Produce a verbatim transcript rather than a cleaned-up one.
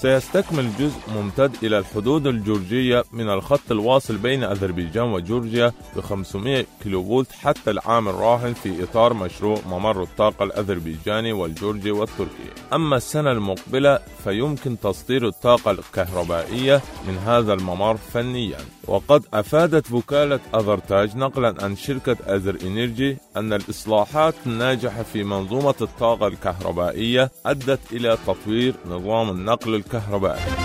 وسيستكمل جزء ممتد إلى الحدود الجورجية من الخط الواصل بين أذربيجان وجورجيا ب خمسمائة كيلوفولت حتى العام الراهن في إطار مشروع ممر الطاقة الأذربيجاني والجورجي والتركي. أما السنة المقبلة فيمكن تصدير الطاقة الكهربائية من هذا الممر فنيا. وقد أفادت وكالة أذرتاج نقلا عن شركة أذر إنرجي أن الإصلاحات الناجحة في منظومة الطاقة الكهربائية أدت إلى تطوير نظام النقل الكهربائي.